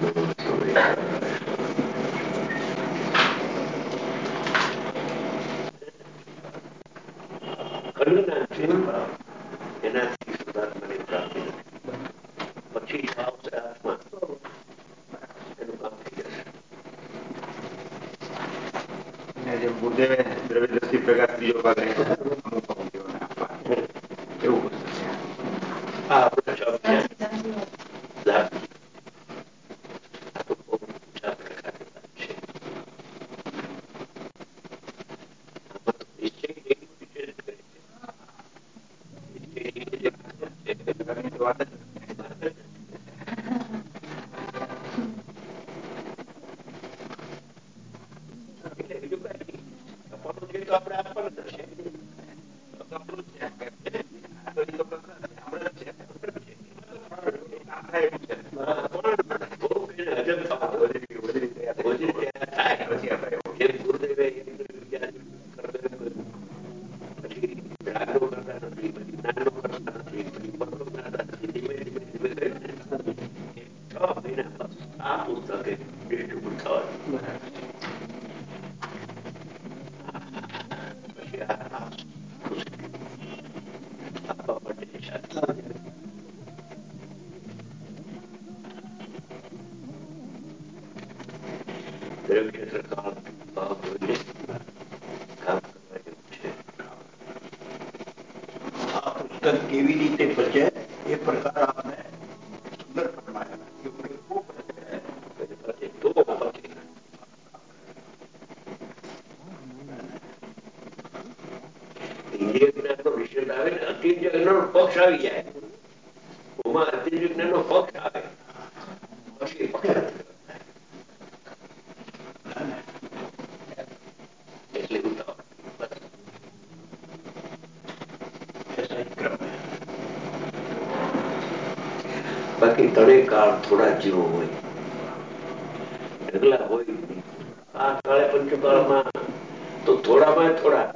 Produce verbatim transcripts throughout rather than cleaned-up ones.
એનાથી સુધારવાની પ્રાપ્તિ પછી આવશે આત્મા, એનું કામ થઈ જશે. ગુરુદેવે દ્રવ્ય પ્રકાશ ત્રીજો ભાગ એવું હા આપણે કેવી રીતે બચે એ પ્રકાર આપણે સુંદર ફરમાયા. પક્ષ આવી જાય, અતિજ્ઞાન નો પક્ષ આવે પછી એટલે બાકી ત્રણેય કાળ થોડા જીવો હોય, ઢગલા હોય નહીં. આ કાળે પંચકાળમાં તો થોડામાં થોડા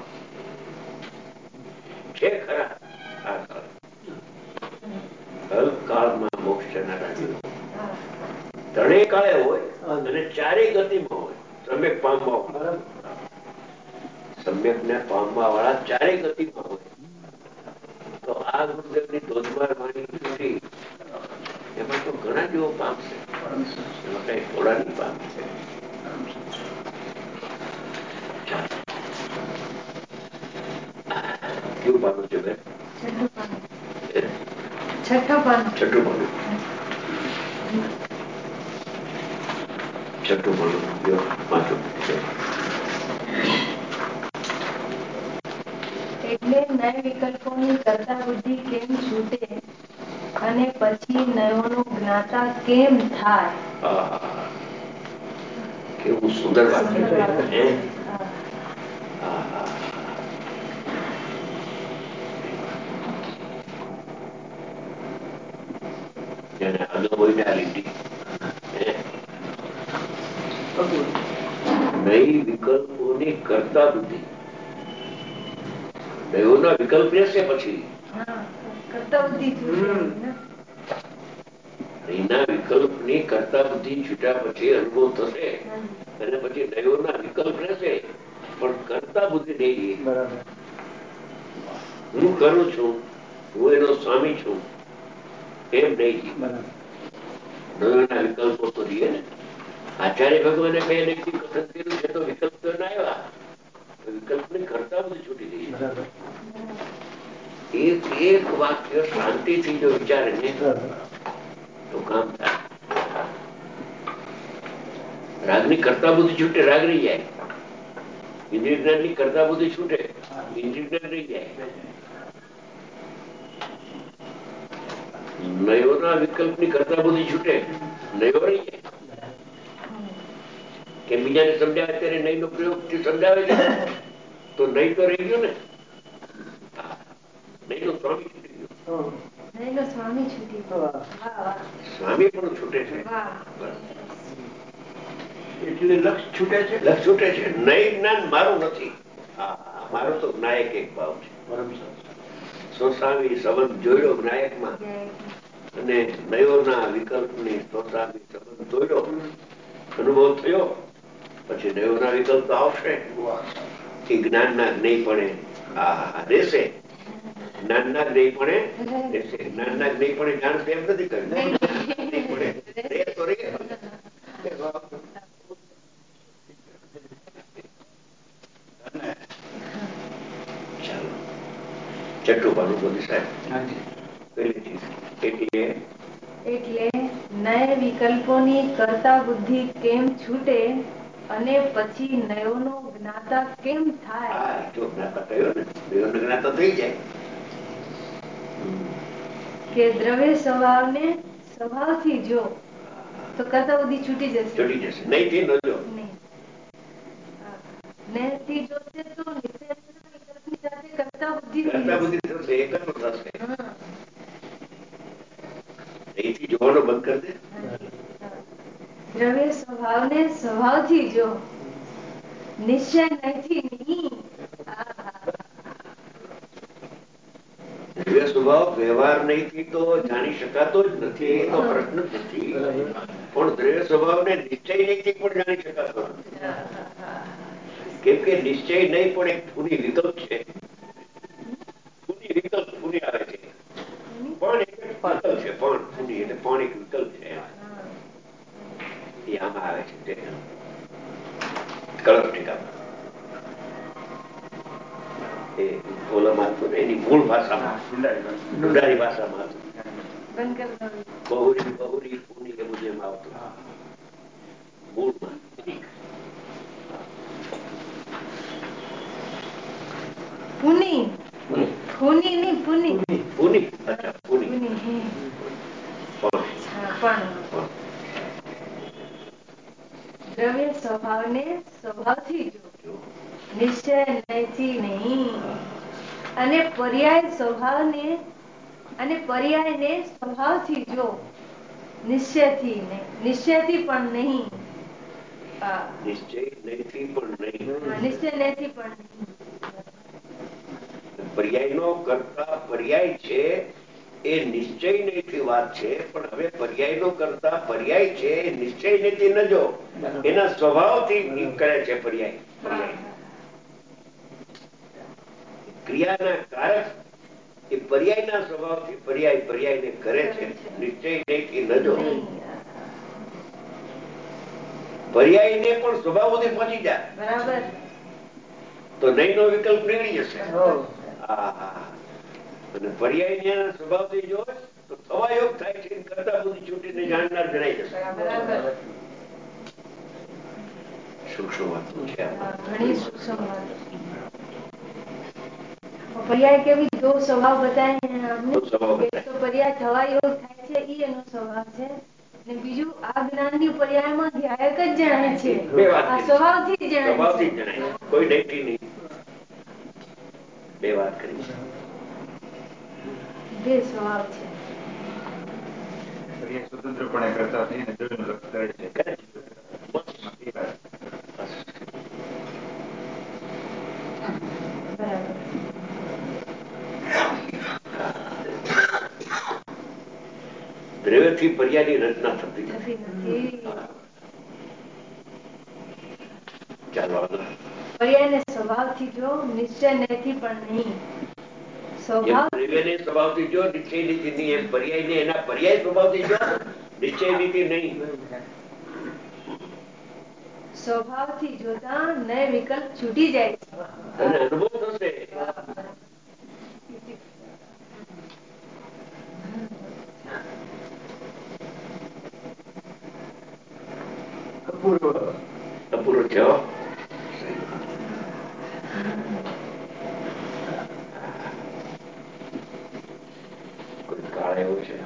છે ખરા. આ કાળ કાળમાં મોક્ષ ત્રણેય કાળે હોય અને ચારેય ગતિમાં હોય. સમ્યક પામવા સમ્યક ને પામવા વાળા ચારેય ગતિમાં હોય. તો આ ગુરુદેવની ધોધમાર વાણી છૂટી એમાં તો ઘણા જેવો પામશે, એમાં કઈ થોડા નહીં પામશે. કેવું પાનું છે બેન? છઠ્ઠું પાનું. છઠ્ઠું પાનું. છઠ્ઠું પાનું. પાંચું. એટલે નય વિકલ્પોની કરતા બુદ્ધિ કેમ છૂટે અને પછી નયોનું જ્ઞાતા કેમ થાય? કેવું સુંદર વાક્ય છે. જેને આગળ હોય આ લીટી નઈ વિકલ્પોની કરતા બુદ્ધિ. નયોના વિકલ્પ રહેશે પછી એના વિકલ્પ ની કરતા બુદ્ધિ છૂટ્યા પછી અનુભવ થશે અને પછી નયોના વિકલ્પ રહેશે પણ કરતા બુદ્ધિ નહીં. હું કરું છું, હું એનો સ્વામી છું એમ નહીં. નયોના વિકલ્પો તો રહીએ ને. આચાર્ય ભગવાને બે નૈતિક કથન કર્યું છે તો વિકલ્પ તો ના આવ્યા, વિકલ્પ ને કરતા બુદ્ધિ છૂટી ગઈ. એક એક વાક્ય શાંતિથી જો વિચારે ને તો કામ થાય. રાગની કરતા બુદ્ધિ છૂટે, રાગ રહી જાય. ઇન્દ્રિય જ્ઞાન ની કરતા બુદ્ધિ છૂટે, ઇન્દ્રિય જ્ઞાન રહી જાય. નયોના વિકલ્પ ની કરતા બુદ્ધિ છૂટે, નયો રહી જાય. કે બીજાને સમજાવે ત્યારે નઈ નો પ્રયોગ થી સમજાવે છે તો નઈ તો રહી ગયો ને. નઈ નો સ્વામી છૂટી ગયો. સ્વામી છૂટી ગયો. સ્વામી પણ છૂટે છે. એટલે લક્ષ છૂટે છે. લક્ષ છૂટે છે. નઈ જ્ઞાન મારું નથી. મારો તો નાયક એક ભાવ છે. સ્વસ્વામી સંબંધ જોયો નાયક માં અને નયોના વિકલ્પ ની સ્વસ્વામી સંબંધ જોયો, અનુભવ થયો, પછી નયોના વિકલ્પ તો આવશે. એ જ્ઞાનના જ્ઞેયપણે આ રહેશે, જ્ઞાનના જ્ઞેયપણે રહેશે. જ્ઞાનના જ્ઞેયપણે જાણશે એમ નથી કર્યું. છઠ્ઠું પાનું બોલી સાહેબ. પહેલી ચીજ એટલે એટલે નય વિકલ્પોની કર્તા બુદ્ધિ કેમ છૂટે અને પછી નયોનો જ્ઞાતા કેમ થાય? જો જ્ઞાતા કયો ને, નયોનો જ્ઞાતા થઈ જાય કે દ્રવ્ય સ્વભાવને સ્વભાવથી જો તો કર્તા બુદ્ધિ છૂટી જશે. છૂટી જશે. નહીં થી ન જો. નયથી જોશે તો નિશ્ચયની સાથે કર્તા બુદ્ધિ કર્તા બુદ્ધિ થશે, એક જ થશે. અહીંથી જોવાનો બંધ કરી દે. દ્રવ્ય સ્વભાવને સ્વભાવથી જો, નિશ્ચય નથી નહીં. દ્રવ્ય સ્વભાવ વ્યવહાર નહીં તો જાણી શકાતો જ નથી, એ તો પ્રશ્ન જ નથી. પણ દ્રવ્ય સ્વભાવને નિશ્ચય નહીં પણ જાણી શકાતો નથી. કેમ કે નિશ્ચય નહીં પણ એક પૂરી વિકલ્પ છે. પૂરી વિકલ્પ પૂરી આવે છે, પણ એક વિકલ્પ છે. પણ પૂરી એટલે પણ એક વિકલ્પ છે. એ આમાં આવે છે કળપ ટીકા. એ ઓલામાં હતું ને, એની મૂળ ભાષામાં, ડુંડારી ભાષામાં હતું. બહુરી બહુરી પૂરી એ બધું એમાં આવતું મૂળમાં. પુની પુની ની પુની પુની અચ્છા પુની પણ દ્રવ્ય સ્વભાવને સ્વભાવથી જો, નિશ્ચય નથી નહીં. અને પર્યાય સ્વભાવને અને પર્યાયને સ્વભાવથી જો, નિશ્ચયથી નહીં, નિશ્ચયથી પણ નહીં. નિશ્ચય નથી પણ નહીં. નિશ્ચય નથી પણ નહીં. પર્યાયનો કરતા પર્યાય છે એ નિશ્ચય નથી વાત છે. પણ હવે પર્યાયનો કરતા પર્યાય છે એ નિશ્ચય નથી ન જો, એના સ્વભાવથી કરે છે. પર્યાય પર્યાય ક્રિયાના કારક એ પર્યાયના સ્વભાવથી પર્યાય પર્યાયને કરે છે. નિશ્ચય નથી ન જો, પર્યાયને પણ સ્વભાવ સુધી પહોંચી જાય બરાબર, તો નહીં નો વિકલ્પ નીકળી જશે. અને પર્યાય સ્વભાવથી જો તો થવા યોગ થાય છે. કરતા બુદ્ધિ છૂટીને જાણનાર જણાઈ જશે. સૂક્ષ્મ વાત છે. ઘણી સૂક્ષ્મ વાત. પર્યાય કેવી જો સ્વભાવ બતાવે આપને, તો પર્યાય થવા યોગ થાય છે, ઈ એનો સ્વભાવ છે. ને બીજું આ જ્ઞાનની પર્યાયમાં ધ્યાયક જ જણાય છે. આ સ્વભાવથી જણાય છે. કોઈ નક્કી નહીં. બે વાત કરી છે. બે સ્વભાવ છે. સ્વતંત્રપણે કરતા થઈને જોઈને લક્ષ કરે છે. દ્રવ્યથી પર્યાયની રચના થતી નથી. ચાલો પર્યાયને સ્વભાવથી જો, નિશ્ચય નથી પણ નહીં. દ્રવ્યને સ્વભાવથી જો, નિશ્ચય નીતિ નહીં. એમ પર્યાયને એના પર્યાય સ્વભાવથી જો, નિશ્ચય નીતિ નહીં. સ્વભાવથી જોતા નય વિકલ્પ છૂટી જાય છે. અને અનુભવ થશે. અપૂરો થયો. કોઈ કાળ એવું છે,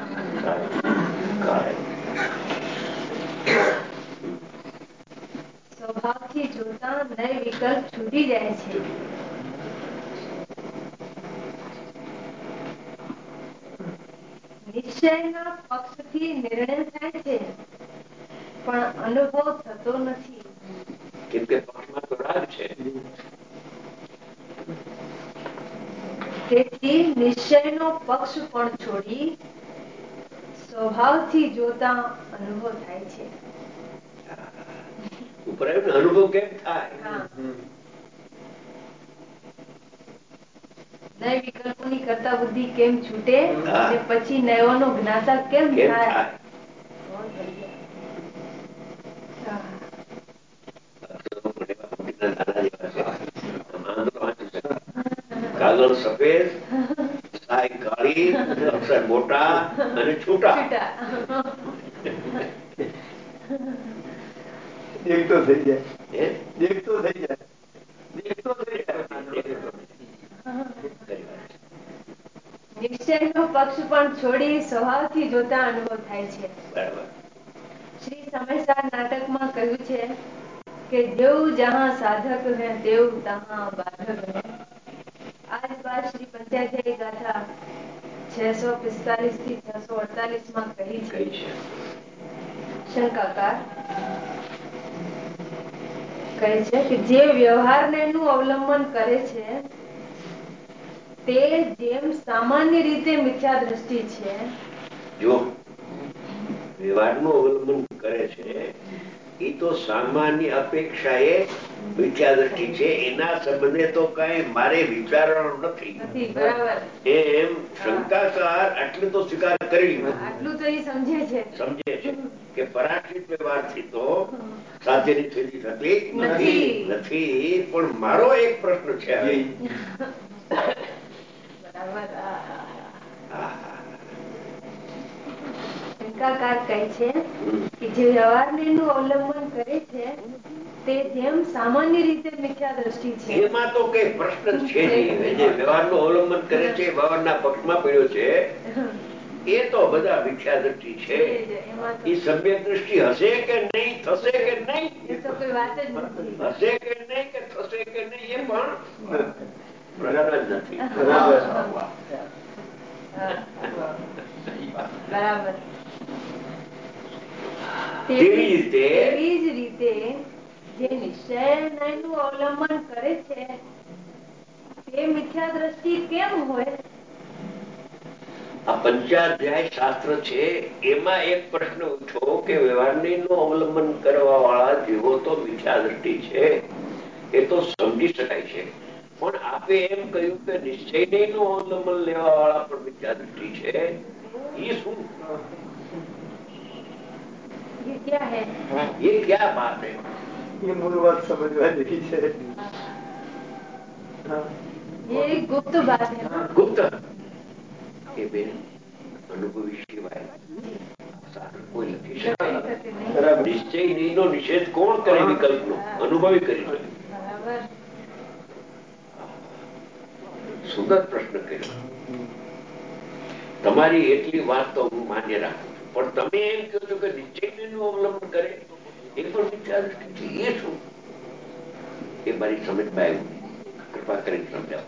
સ્વભાવથી જોતા નય વિકલ્પ છૂટી જાય છે. નિશ્ચયના પક્ષથી નિર્ણય થાય છે, પણ અનુભવ થતો નથી. કેમ કે પક્ષમાં તો રાગ છે. તેથી નિશ્ચયનો પક્ષ પણ છોડી સ્વભાવથી જોતા અનુભવ થાય છે. ઉપર અનુભવ કેમ થાય? નય વિકલ્પોની કરતા બુદ્ધિ કેમ છૂટે અને પછી નયોનો જ્ઞાતા કેમ થાય? કાગળ સફેદ, સાઈ કાળી, અક્ષર મોટા અને છૂટા. દેખતો થઈ જાય, દેખતો થઈ જાય, દેખતો થઈ જાય. નિશ્ચયનો પક્ષ પણ છોડી સ્વભાવથી જોતા અનુભવ થાય છે. શ્રી સમયસાર નાટકમાં કહ્યું છે કે જેવું જહાં સાધક હૈ તેવું તહાં બાધક હૈ. આજ બાત શ્રી પંચાધ્યાયી ગાથા છસો પિસ્તાલીસ થી છસો અડતાલીસ માં કહી છે. શંકાકાર કહે છે કે જે વ્યવહારને નું અવલંબન કરે છે તે જેમ સામાન્ય રીતે મિથ્યા દ્રષ્ટિ છે. જો વ્યવહારનું અવલંબન કરે છે એ તો સામાન્ય અપેક્ષા એ મિથ્યા દ્રષ્ટિ છે. એના સંબંધે તો કઈ મારે વિચારવાનું નથી. એમ શંકાકાર આટલું તો સ્વીકાર કરી લીધો. આટલું તો એ સમજે છે સમજે છે કે પરાશ્રિત વ્યવહારથી તો સાધ્યની સ્થિતિ થતી નથી નથી પણ મારો એક પ્રશ્ન છે. શંકાકાર કહે છે કે જે વ્યવહારને નું અવલંબન કરે છે તે જેમ સામાન્ય રીતે મિથ્યા દ્રષ્ટિ છે. એમાં તો કઈ પ્રશ્ન છે નહીં. જે વ્યવહારનું અવલંબન કરે છે વ્યવહારના પક્ષમાં પડ્યો છે એ તો બધા મિથ્યા દ્રષ્ટિ છે. એ સભ્ય દ્રષ્ટિ હશે કે નહીં, થશે કે નહીં, હશે કે નહીં કે થશે કે નહીં એ પણ પ્રશ્ન જ નથી. બરાબર. તેવી રીતે તેવી જ રીતે જે નિશ્ચયનું અવલંબન કરે છે તે મિથ્યા દ્રષ્ટિ કેમ હોય? આ પંચાધ્યાય શાસ્ત્ર છે એમાં એક પ્રશ્ન ઉઠો કે વ્યવહારની નું અવલંબન કરવા વાળા જીવો તો મિથ્યા દ્રષ્ટિ છે એ તો સમજી શકાય છે. પણ આપે એમ કહ્યું કે નિશ્ચય નું અવલંબન લેવા વાળા પણ મિથ્યા દ્રષ્ટિ છે. ये શું? ये क्या है? ये क्या बात है? ये मूल बात समझवा दी है. ये गुप्त बात है ना? गुप्त के बेन अनुभवी शिवाय કોઈ લખી શકાય. નિશ્ચય નો નિષેધ કોણ કરે? વિકલ્પ નો અનુભવી કરી શકે. સુંદર પ્રશ્ન કર્યો. તમારી એટલી વાત તો હું માન્ય રાખું છું પણ તમે એમ કહો છો કે નિશ્ચય નું અવલંબન કરે એ પણ મિથ્યા દ્રષ્ટિ છે. એ શું? એ મારી સમજમાં આવ્યું. કૃપા કરીને સમજાવો.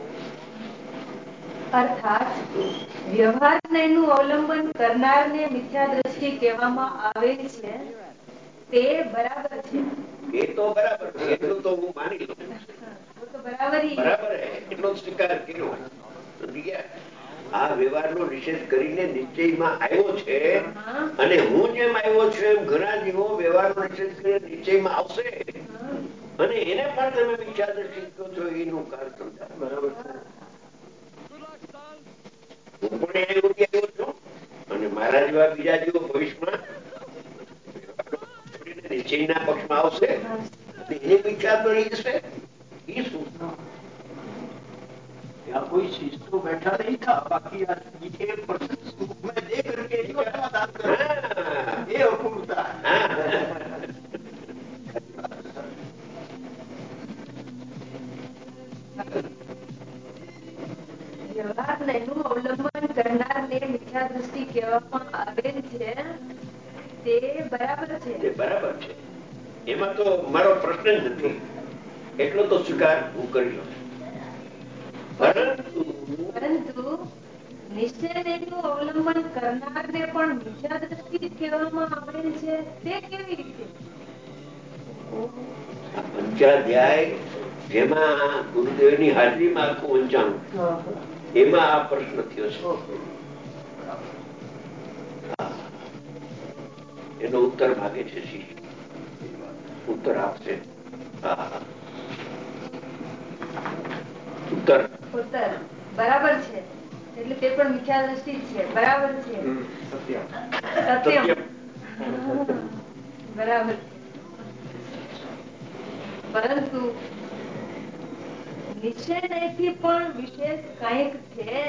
અર્થાત વ્યવહારને નું અવલંબન કરનારને મિથ્યા દ્રષ્ટિ કહેવામાં આવે છે તે બરાબર છે. એ તો બરાબર છે. એટલું તો હું માની લઉં. બરાબર એટલો સ્વીકાર કર્યો. આ વ્યવહારનો નિષેધ કરીને નિશ્ચયમાં આવ્યો છે અને હું જેમ આવ્યો છું એમ ઘણા જીવો વ્યવહારનો નિષેધ કરીને નિશ્ચયમાં આવશે અને એને પણ તમે મિથ્યા દ્રષ્ટિ કહો છો. એનું કારણ સમજાવો. બરાબર છે. હું પણ એ યોગ્ય આવ્યો છું અને મારા જેવા બીજા જીવો ભવિષ્યમાં નિશ્ચયના પક્ષમાં આવશે એ મિથ્યા બની જશે. એ શું? यहाँ कोई चीज तो बैठा नहीं था. बाकी ये मैं देख करके इसका समाधान करूं. ये अपूर्णता વ્યવહારને નું અવલંબન કરનારને મિથ્યા દ્રષ્ટિ કહેવામાં આવે છે તે બરાબર છે. તે બરાબર છે. એમાં તો મારો પ્રશ્ન જ નથી. એટલો તો સ્વીકાર હું કરી લઉં. પરંતુ નિશ્ચયનું અવલંબન કરનારને પણ મિથ્યા દ્રષ્ટિ કહેવામાં આવે છે તે કેવી રીતે? પંચાધ્યાય જેમાં ગુરુદેવની હાજરીમાં આખું વંચાણું એમાં આ પ્રશ્ન થયો છે. એનો ઉત્તર માગે છે શિષ્ય, ઉત્તર આપશે. ઉત્તર ઉત્તર બરાબર છે, એટલે તે પણ મિથ્યા દ્રષ્ટિ છે. બરાબર છે, સત્યમ બરાબર. પરંતુ નિશ્ચય નહીંથી પણ વિશેષ કંઈક છે.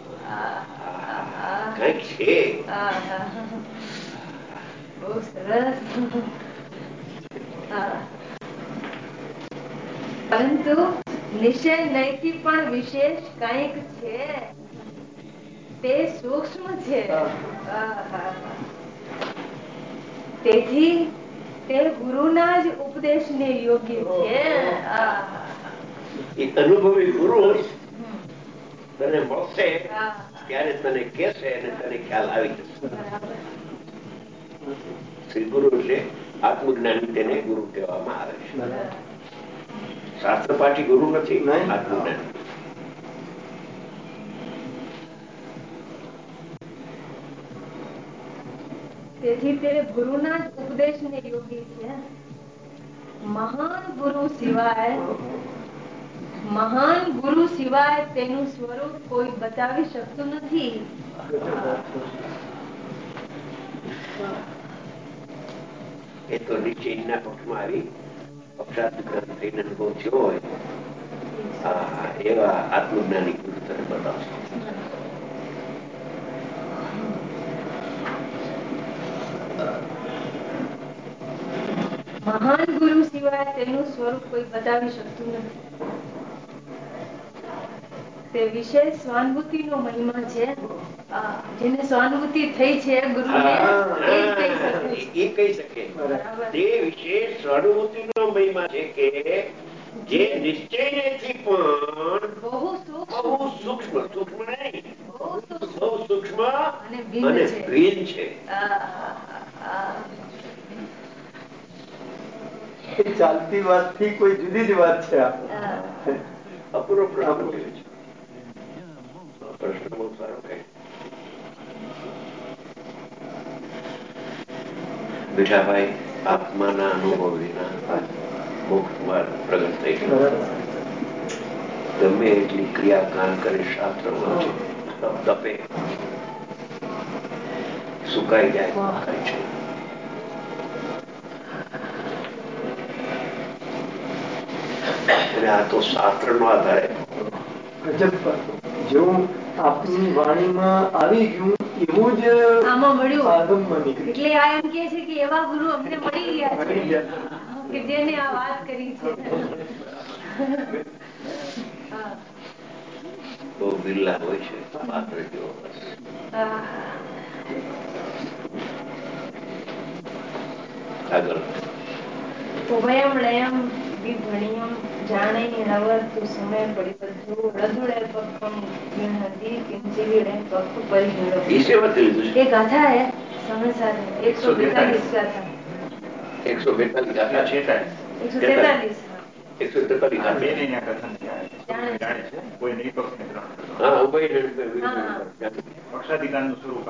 કંઈક છે. બહુ સરસ. પરંતુ નિશ્ચય નહીંથી પણ વિશેષ કંઈક છે, તે સૂક્ષ્મ છે. તેથી તે ગુરુના જ ઉપદેશને યોગ્ય છે. એ અનુભવી ગુરુ તને મળશે ત્યારે તને કહેશે અને તને ખ્યાલ આવી જશે. શ્રી ગુરુ એટલે આત્મજ્ઞાની, તેને ગુરુ કહેવામાં આવે છે. શાસ્ત્ર પાઠી ગુરુ નથી, આત્મજ્ઞાની. તેથી તે ગુરુના જ ઉપદેશને યોગ્ય છે. મહાન ગુરુ સિવાય મહાન ગુરુ સિવાય તેનું સ્વરૂપ કોઈ બતાવી શકતું નથી. એ તો નિશ્ચયના પક્ષમાં આવી અક્ષાત થઈને અનુભવ થયો હોય એવા આત્મજ્ઞાની ગુરુ તને બતાવશે. મહાન ગુરુ સિવાય તેનું સ્વરૂપ કોઈ બતાવી શકતું નથી. તે વિશેષ સ્વાનુભૂતિનો મહિમા છે. જેને સ્વાનુભૂતિ થઈ છે ગુરુને, એ કહી શકે. તે વિશેષ સ્વાનુભૂતિનો મહિમા છે કે જે નિશ્ચયથી પણ બહુ સૂક્ષ્મ, સૂક્ષ્મ નહીં, બહુ સૂક્ષ્મ અને ભીન છે. ચાલતી વાત થી કોઈ જુદી જ વાત છે. અપૂર્વ પ્રશ્ન છે. પ્રશ્ન બહુ સારો કહે. મીઠાભાઈ, આત્માના અનુભવ વિના મોક્ષ માર્ગ પ્રગટ થઈ ગયો. ગમે એટલી ક્રિયા કાન કરે, શાસ્ત્ર વાંચે, તપ તપે, સુકાઈ જાય કઈ છે. અને આ તો શાસ્ત્ર નો આધારે જેવું આપની વાણીમાં આવી ગયું એવું જ આમાં મળ્યું. એટલે આ એમ કે છે કે એવા ગુરુ અમને મળી ગયા છે કે જેને આ વાત કરી છે. બહુ બિરલા હોય છે પાત્ર જેવો. આગળ ઉભયમ લયમ વિભણિયમ જાણે નવરતુ સમય પરિબદ્ધો રદુડે પક્કમ હતી કિંચિવિડે પક્ક પરિગણો. એ સેવા લીધું છે. એ ગાથા હે સમય સાથે એકસો બેતાલીસ ગાથા. એકસો બેતાલીસ ગાથા છે. એકસો તેતાલીસ. એકસો તેતાલીસ પક્ષાધિકાર નું સ્વરૂપ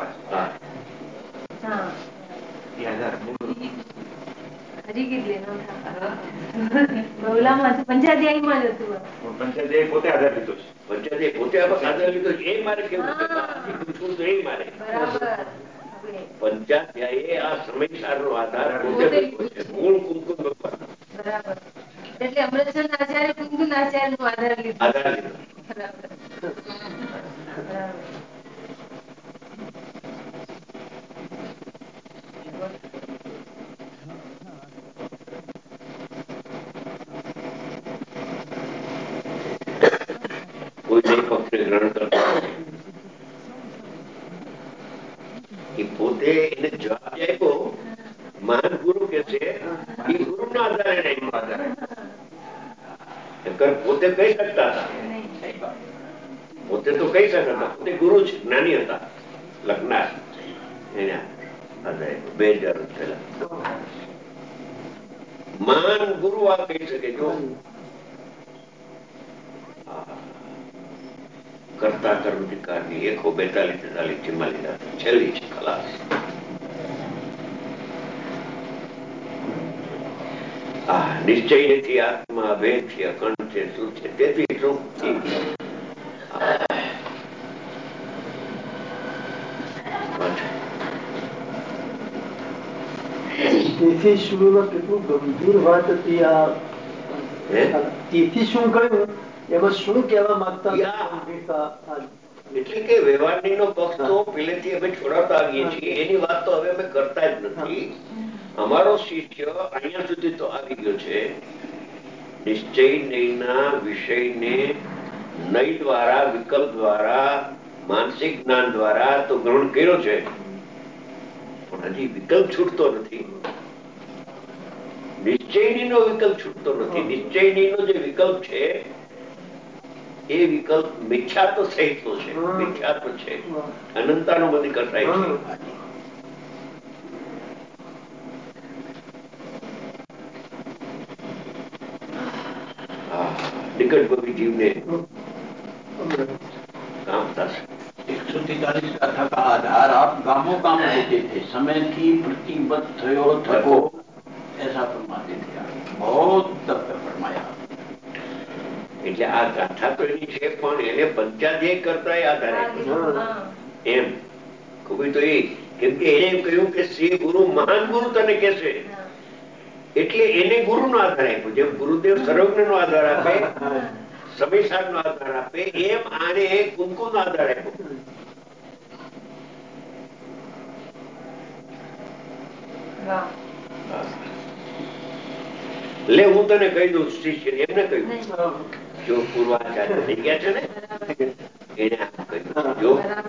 પંચાધ્યાયમાં જ હતું. પંચાધ્યાય પોતે આધાર લીધો છે. પંચાધ્યાય પોતે આધાર લીધો છે. એ મારે કેવું છે મારે પંચાધ્યાય આ સમયસાર નો આધાર પોતે લીધો છે. મૂળ કુમકુમ ભગવાન. બરાબર. એટલે અમૃતસર ના આચાર્ય કુમકુમ ના આચાર્ય નો આધાર લીધો. આધાર લીધો. બરાબર. કોઈ પક્ષને ગ્રહણ કરતો એ પોતે એને જવાબ આપ્યો. મહાન ગુરુ કે છે એ ગુરુ ના આધારે પોતે કહી શકતા હતા. પોતે તો કહી શકતા હતા. પોતે ગુરુ છે, જ્ઞાની હતા, લખનાર. બે હજાર પહેલા મહાન ગુરુ આ કહી શકે. જો કરતા કર્મધિકારની એકસો બેતાલીસ તેતાલીસ ચિમ્માલીસ છેલ્લી છે ખલાસ. નિશ્ચય નથી, આત્મા અભેદ છે, અખંડ છે, શું છે, તેથી શું તેથી શુંમાં કેટલું ગંભીર વાત હતી આ. તેથી શું કહ્યું એમાં શું કહેવા માંગતા એટલે કે વ્યવહારની નો પક્ષ તો પહેલેથી અમે છોડાવતા આવીએ છીએ, એની વાત તો હવે અમે કરતા જ નથી. અમારો શિષ્ય અહીંયા સુધી તો આવી ગયો છે, નિશ્ચય નયના વિષયને નય દ્વારા, વિકલ્પ દ્વારા, માનસિક જ્ઞાન દ્વારા તો ગ્રહણ કર્યો છે, પણ હજી વિકલ્પ છૂટતો નથી. નિશ્ચયની નો વિકલ્પ છૂટતો નથી. નિશ્ચયની નો જે વિકલ્પ છે એ વિકલ્પ મિથ્યાત્વ સહિતનો છે, મિથ્યાત્વ છે, અનંતાનો બધી કસાય છે. નિકટ ભવી જીવને काम था। एक सौ तैतालीस गाथा का आधार आप गामों काम देते थे, समय की प्रतिबद्ध थयो थको ऐसा फरमाते थे आप, बहुत तप फरमाया. એટલે આ ગાથા તો એની છે, પણ એને પંચાધ્યાય કરતા આધારે એમ ખબર તો એ કેમ કે એને એમ કહ્યું કે શ્રી ગુરુ મહાન ગુરુ તને કહેશે, એટલે એને ગુરુ નો આધાર આપ્યો. જેમ ગુરુદેવ સર્વજ્ઞ નો આધાર આપે, સમયસાર નો આધાર આપે, એમ આને કુમકુમ નો આધાર આપ્યો. લે હું તને કહી દઉં, શિષ્ય એમને કહ્યું, જો પૂર્વાચાર્ય થઈ ગયા છે ને એને આમ કહ્યું, જો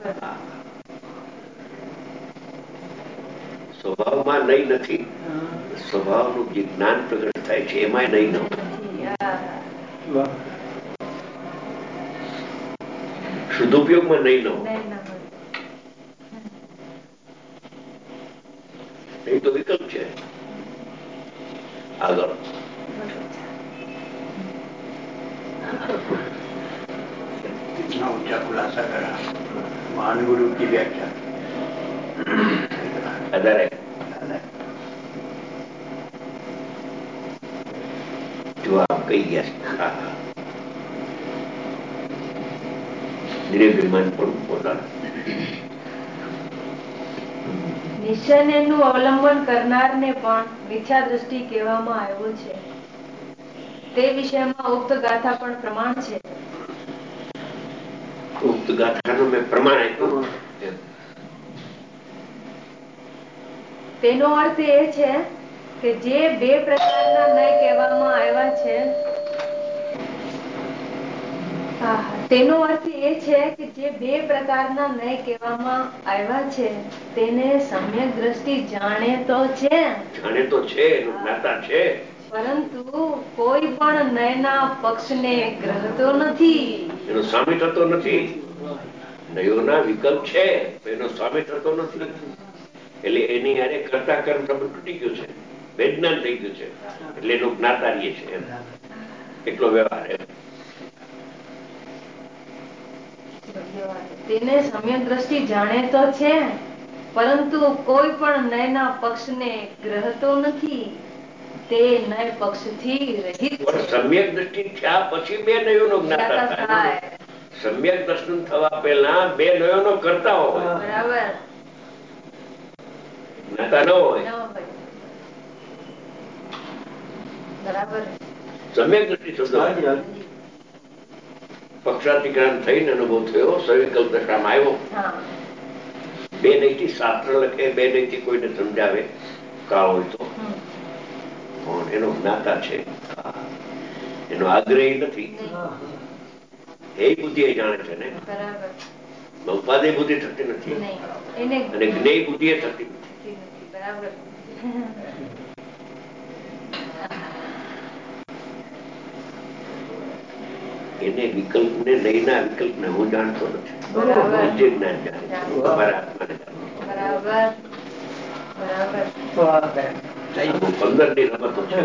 સ્વભાવમાં નહીં નથી, સ્વભાવનું જે જ્ઞાન પ્રગટ થાય છે એમાં નહીં ન હોય, શુદ્ધ ઉપયોગમાં નહીં ન હોય, નહીં તો વિકલ્પ છે. આગળ कितना ऊंचा खुलासा करा महान गुरु की व्याख्या. आधार जो आप कही गया નિર્ભિમાન પણ પોતાના નિશ્ચયનું અવલંબન કરનારને પણ મિથ્યા દ્રષ્ટિ કહેવામાં આવ્યો છે. તે વિષયમાં ઉક્ત ગાથા પણ પ્રમાણ છે. ઉક્ત ગાથાનું મેં પ્રમાણ આપ્યું. તેનો અર્થ એ છે કે જે બે પ્રકારના નય કહેવામાં આવ્યા છે, તેનો અર્થ એ છે કે જે બે પ્રકારના નય કહેવામાં આવ્યા છે તેને સમ્યક દ્રષ્ટિ જાણે તો છે, જાણે તો છે, એનું જ્ઞાતા છે, પરંતુ કોઈ પણ નયના પક્ષને ગ્રહતો નથી, એનો સ્વામી થતો નથી. નયોના વિકલ્પ છે, એનો સ્વામી થતો નથી. એટલે એની હારે કરતા કર્મ સંબંધ તૂટી ગયો છે, વૈજ્ઞાન થઈ ગયું છે, એટલે એનું જ્ઞાતા રહીએ છે એમ, એટલો વ્યવહાર એમ. તેને સમ્યક દ્રષ્ટિ જાણે તો છે, પરંતુ કોઈ પણ નયના પક્ષને ગ્રહતો નથી, તે નય પક્ષથી રહિત છે. સમ્યક દ્રષ્ટિ થયા પછી બે નયોનો જ્ઞાતા થાય. સમ્યક દર્શન થવા પહેલા બે નયોનો કરતા હોય, બરાબર, જ્ઞાતા ન હોય. બરાબર. સમ્યક દ્રષ્ટિ શબ્દ પક્ષાતિક્રમણ થઈને અનુભવ થયો, સવિકલ્પ દશામાં આવ્યો. બે નહીથી શાસ્ત્ર લખે, બે નહીથી કોઈને સમજાવે કાળ હોય તો, પણ એનો જ્ઞાતા છે, એનો આગ્રહી નથી. એ બુદ્ધિ એ જાણે છે ને, ઉપાધિ બુદ્ધિ થતી નથી, અને જ્ઞેય બુદ્ધિ એ થતી નથી. બરાબર. એને વિકલ્પ ને નયના વિકલ્પ ને હું જાણતો નથી, જે જ્ઞાન જાણે છે, અમારા આત્માને પંદર ની રમતો છે.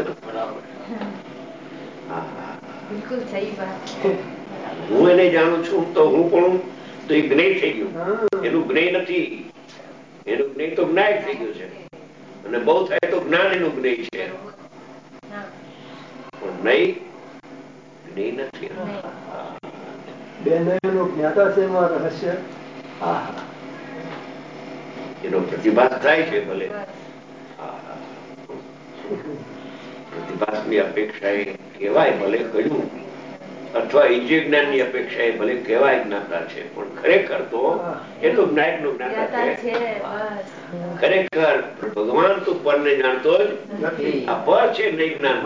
બિલકુલ સહી વાત. હું એને જાણું છું તો હું પણ તો એ જ્ઞેય થઈ ગયું, એનું જ્ઞેય નથી, એનું જ્ઞેય તો જ્ઞાયક થઈ ગયું છે, અને બહુ થાય તો જ્ઞાન એનું જ્ઞેય છે. નહીં નહીં નથી. બે નયનો જ્ઞાતા છે એમાં રહસ્ય એનો પ્રતિભાસ થાય છે. ભલે પ્રતિભાસની અપેક્ષા એ કહેવાય ભલે કહ્યું, અથવા ઇન્દ્રિય જ્ઞાન ની અપેક્ષા એ ભલે કહેવાય જ્ઞાતા છે, પણ ખરેખર તો એ તો જ્ઞાયક નું જ્ઞાતા છે. ખરેખર ભગવાન તો પર ને જાણતો જ નથી. આ પર છે નહીં જ્ઞાન.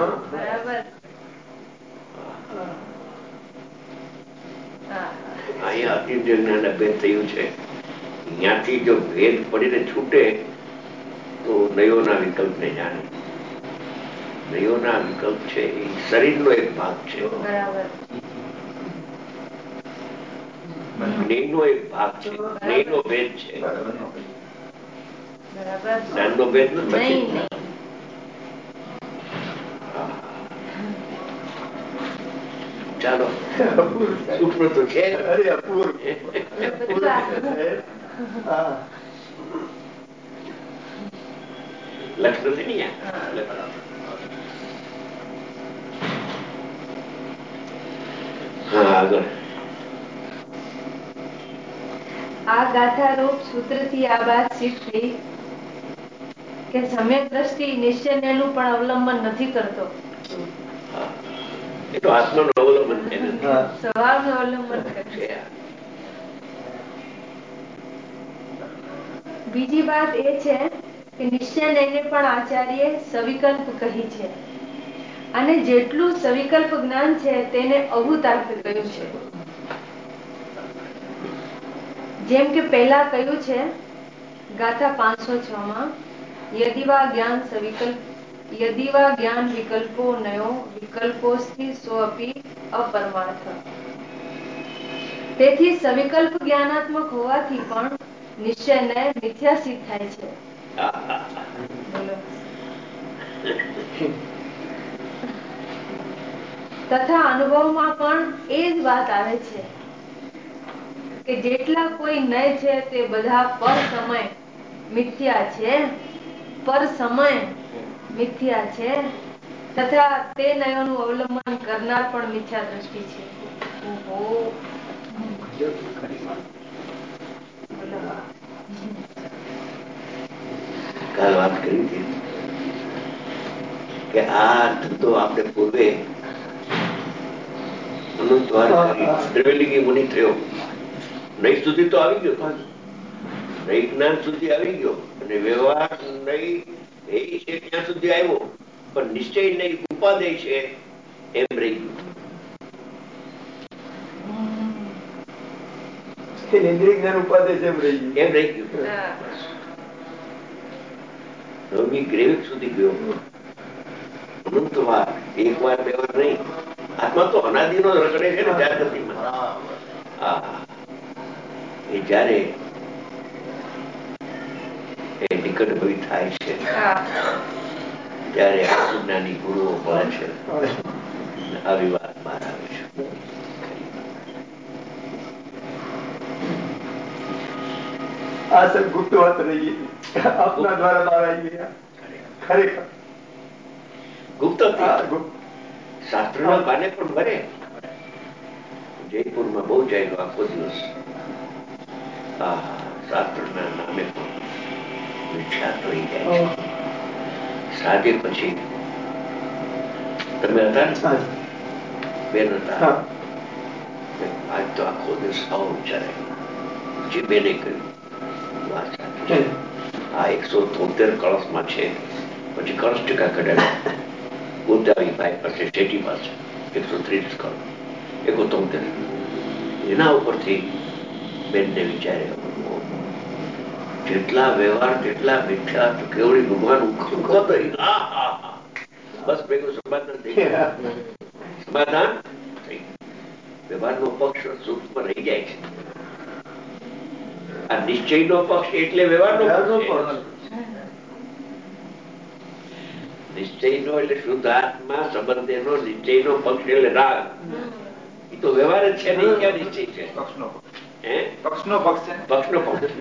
અહીંયા અતિન્દ્રિય જ્ઞાન અભેદ થયું છે. અહીંયાથી જો ભેદ પડીને છૂટે તો નયોના વિકલ્પ ને જાણે. નયોના વિકલ્પ છે એ શરીરનો એક ભાગ છે, જ્ઞાનનો એક ભાગ છે, જ્ઞાનનો ભેદ છે, જ્ઞાનનો ભેદ નથી. ચાલો સૂક્ષ્મ તો છે. લક્ષ નથી ને આગળ આ ગાથા રૂપ સૂત્ર થી આ વાત સિદ્ધ થઈ કે સમ્યક દ્રષ્ટિ નિશ્ચયનું પણ અવલંબન નથી કરતો. એ તો આત્માનું અવલંબન છે, સ્વભાવનું અવલંબન કરે. બીજી વાત એ છે કે નિશ્ચયને પણ આચાર્ય સવિકલ્પ કહી છે, અને જેટલું સવિકલ્પ જ્ઞાન છે તેને અભૂતાર્થ કહ્યું છે. જેમ કે પહેલા કહ્યું છે ગાથા પાંચસો છ માં, યદિવા જ્ઞાન સવિકલ્પ યદિવા જ્ઞાન વિકલ્પો નયો વિકલ્પોસ્તિ સોઅપી અપરમાર્થ. તેથી સવિકલ્પ જ્ઞાનાત્મક હોવાથી પણ નિશ્ચયને મિથ્યા સિદ્ધ થાય છે. તથા અનુભવમાં પણ એ જ વાત આવે છે કે જેટલા કોઈ નય છે તે બધા પર સમય મિથ્યા છે, પર સમય મિથ્યા છે, તથા તે નયોનું અવલંબન કરનાર પણ મિથ્યા દ્રષ્ટિ છે. ઓહો, કાલ વાત કરી હતી કે આ ધંધો આપણે પૂર્વે દ્રવ્યલિંગી મુનિ થયો, નહી સુધી તો આવી ગયો, નહી જ્ઞાન સુધી આવી ગયો, અને વ્યવહાર નહી છે ત્યાં સુધી આવ્યો, પણ નિશ્ચય નહીં ઉપાદેય છે એમ રહી ગયું. ઇન્દ્રિય જ્ઞાન ઉપાદેય છે એમ રહી ગયું, એમ રહી ગયું. રોગી ગ્રેવિક સુધી ગયો. અનંત વાર, એક વાર બે વાર નહીં. આત્મા તો અનાદિ નો રગડે છે ને ચાર ગતિમાં. એ જયારે એ નિકટભવી થાય છે ત્યારે આત્મજ્ઞાની ગુરુઓ મળે છે, આવી વાત બહાર આવે છે. આ સર ગુપ્ત વાત રહી ગઈ, આપના દ્વારા બહાર આવી ગયા. ખરેખર ગુપ્ત શાસ્ત્ર ના બાને પણ ભરે. જયપુરમાં બહુ ચાલ્યો આખો દિવસ. શાસ્ત્ર ના નામે પણ વિખ્યાત રહી જાય છે. સાંજે પછી તમે હતા ને, બેન હતા, આજ તો આખો દિવસ આવો વિચારે. જે બેને કહ્યું વાત સાચી છે. આ એકસો તોતેર કળશમાં છે, પછી કળશ ટીકા કઢાવ્યા ગોદાવી ભાઈ પાસે શેઠી પાસે એકસો ત્રીસ કળશ, એકો તોતેર. એના ઉપરથી બેનને વિચારે જેટલા વ્યવહાર તેટલા મિથ્યા, તો કેવડી ભગવાન બસ ભેગું સમાધાન થઈ ગયા. સમાધાન થઈ વ્યવહાર નો પક્ષ સૂક્ષ્મ રહી જાય છે. આ નિશ્ચય નો પક્ષ એટલે વ્યવહાર નો પક્ષ. નિશ્ચય નો એટલે શુદ્ધ આત્મા સંબંધે નો નિશ્ચય નો પક્ષ એટલે રાગ. એ તો વ્યવહાર જ છે નહીં, ક્યાં નિશ્ચય છે? પક્ષનો પક્ષ છે, પક્ષનો પક્ષ.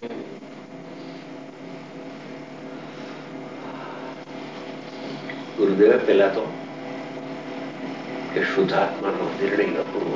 ગુરુદેવે પેલા તો કે શુદ્ધાત્માનો નિર્ણય અપૂર્વ